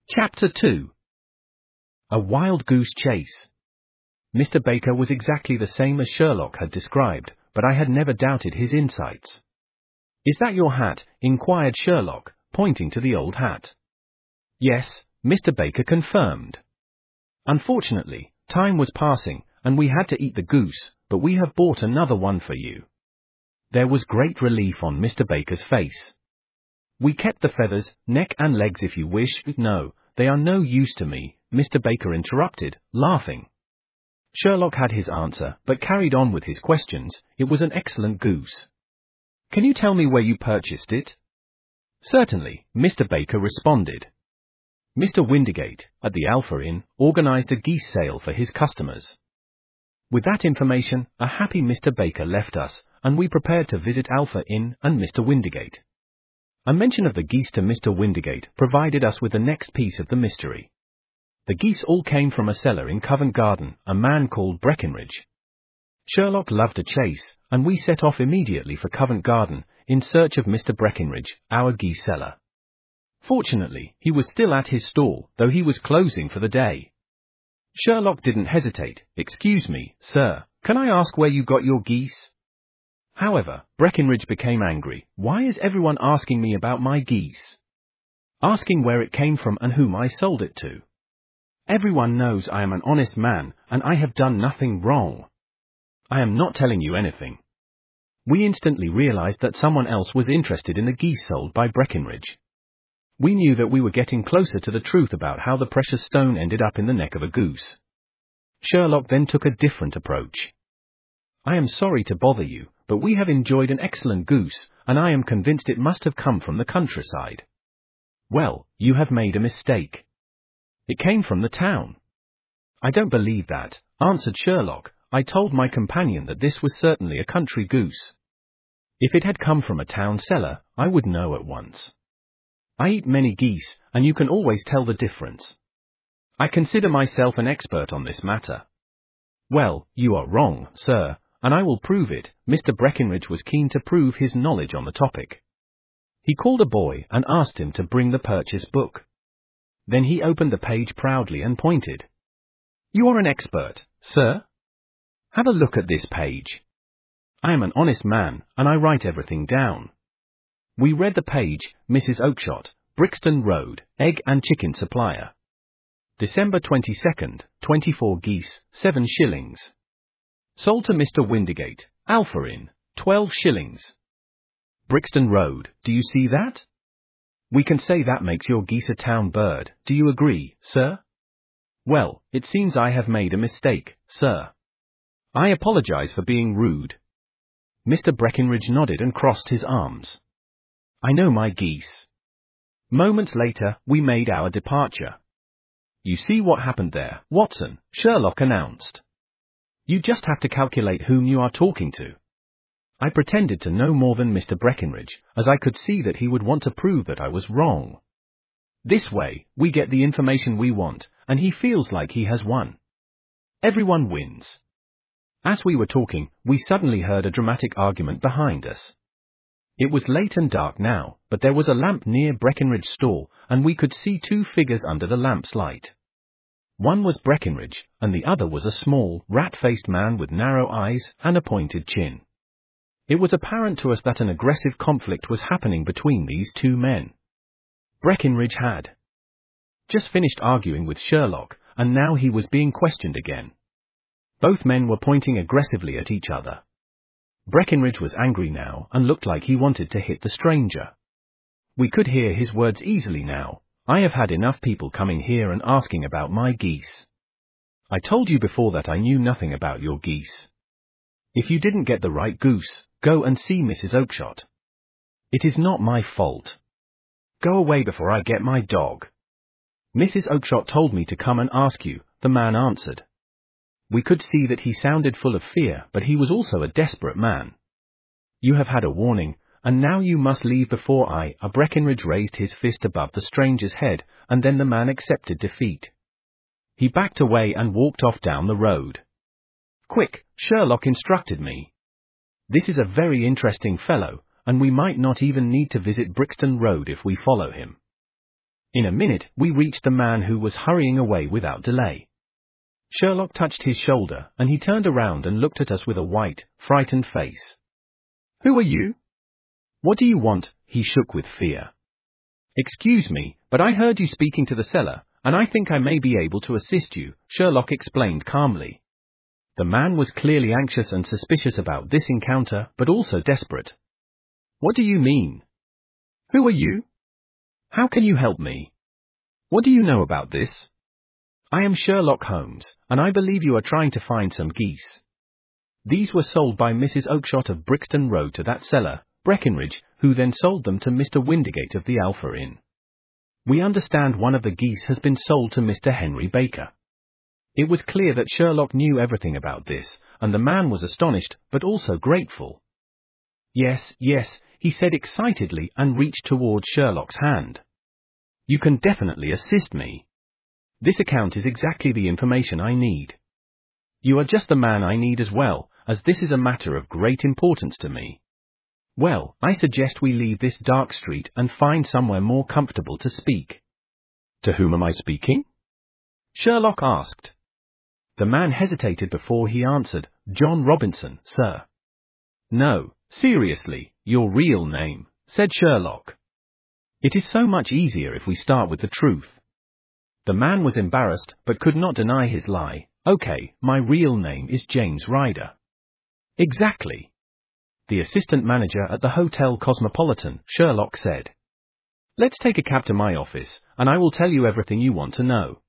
Chapter 2. A Wild Goose Chase. Mr. Baker was exactly the same as Sherlock had described, but I had never doubted his insights. "Is that your hat?" inquired Sherlock, pointing to the old hat. "Yes," Mr. Baker confirmed. "Unfortunately, time was passing, and we had to eat the goose, but we have bought another one for you." There was great relief on Mr. Baker's face. "We kept the feathers, neck and legs if you wish." "No, they are no use to me," Mr. Baker interrupted, laughing. Sherlock had his answer, but carried on with his questions. "It was an excellent goose. Can you tell me where you purchased it?" "Certainly," Mr. Baker responded. "Mr. Windigate, at the Alpha Inn, organized a geese sale for his customers." With that information, a happy Mr. Baker left us, and we prepared to visit Alpha Inn and Mr. Windigate. A mention of the geese to Mr. Windigate provided us with the next piece of the mystery. The geese all came from a seller in Covent Garden, a man called Breckinridge. Sherlock loved a chase, and we set off immediately for Covent Garden, in search of Mr. Breckinridge, our geese seller. Fortunately, he was still at his stall, though he was closing for the day. Sherlock didn't hesitate. "Excuse me, sir, can I ask where you got your geese?" However, Breckinridge became angry. "Why is everyone asking me about my geese? Asking where it came from and whom I sold it to? Everyone knows I am an honest man, and I have done nothing wrong. I am not telling you anything." We instantly realized that someone else was interested in the geese sold by Breckinridge. We knew that we were getting closer to the truth about how the precious stone ended up in the neck of a goose. Sherlock then took a different approach. "I am sorry to bother you, but we have enjoyed an excellent goose, and I am convinced it must have come from the countryside." "Well, you have made a mistake. It came from the town." "I don't believe that," answered Sherlock. "I told my companion that this was certainly a country goose. If it had come from a town cellar, I would know at once. I eat many geese, and you can always tell the difference. I consider myself an expert on this matter." "Well, you are wrong, sir, and I will prove it." Mr. Breckinridge was keen to prove his knowledge on the topic. He called a boy and asked him to bring the purchase book. Then he opened the page proudly and pointed. "You are an expert, sir? Have a look at this page. I am an honest man, and I write everything down." We read the page. "Mrs. Oakshott, Brixton Road, egg and chicken supplier. December 22nd, 24 geese, 7 shillings. Sold to Mr. Windigate, Alpha Inn, 12 shillings. Brixton Road, do you see that? We can say that makes your geese a town bird. Do you agree, sir?" "Well, it seems I have made a mistake, sir. I apologize for being rude." Mr. Breckinridge nodded and crossed his arms. "I know my geese." Moments later, we made our departure. "You see what happened there, Watson," Sherlock announced. "You just have to calculate whom you are talking to." I pretended to know more than Mr. Breckinridge, as I could see that he would want to prove that I was wrong. This way, we get the information we want, and he feels like he has won. Everyone wins. As we were talking, we suddenly heard a dramatic argument behind us. It was late and dark now, but there was a lamp near Breckinridge's stall, and we could see 2 figures under the lamp's light. One was Breckinridge, and the other was a small, rat-faced man with narrow eyes and a pointed chin. It was apparent to us that an aggressive conflict was happening between these 2 men. Breckinridge had just finished arguing with Sherlock, and now he was being questioned again. Both men were pointing aggressively at each other. Breckinridge was angry now and looked like he wanted to hit the stranger. We could hear his words easily now. "I have had enough people coming here and asking about my geese. I told you before that I knew nothing about your geese. If you didn't get the right goose, go and see Mrs. Oakshott. It is not my fault. Go away before I get my dog." "Mrs. Oakshott told me to come and ask you," the man answered. We could see that he sounded full of fear, but he was also a desperate man. "You have had a warning, and now you must leave before I—" Breckinridge raised his fist above the stranger's head, and then the man accepted defeat. He backed away and walked off down the road. "Quick," Sherlock instructed me. "This is a very interesting fellow, and we might not even need to visit Brixton Road if we follow him." In a minute, we reached the man who was hurrying away without delay. Sherlock touched his shoulder, and he turned around and looked at us with a white, frightened face. "Who are you? What do you want?" He shook with fear. "Excuse me, but I heard you speaking to the cellar, and I think I may be able to assist you," Sherlock explained calmly. The man was clearly anxious and suspicious about this encounter, but also desperate. "What do you mean? Who are you? How can you help me? What do you know about this?" "I am Sherlock Holmes, and I believe you are trying to find some geese. These were sold by Mrs. Oakshott of Brixton Road to that seller, Breckenridge, who then sold them to Mr. Windigate of the Alpha Inn. We understand one of the geese has been sold to Mr. Henry Baker." It was clear that Sherlock knew everything about this, and the man was astonished, but also grateful. "Yes, yes," he said excitedly and reached towards Sherlock's hand. "You can definitely assist me. This account is exactly the information I need. You are just the man I need as well, as this is a matter of great importance to me. Well, I suggest we leave this dark street and find somewhere more comfortable to speak." "To whom am I speaking?" Sherlock asked. The man hesitated before he answered. "John Robinson, sir." "No, seriously, your real name," said Sherlock. "It is so much easier if we start with the truth." The man was embarrassed, but could not deny his lie. "Okay, my real name is James Ryder." "Exactly. The assistant manager at the Hotel Cosmopolitan," Sherlock said. "Let's take a cab to my office, and I will tell you everything you want to know."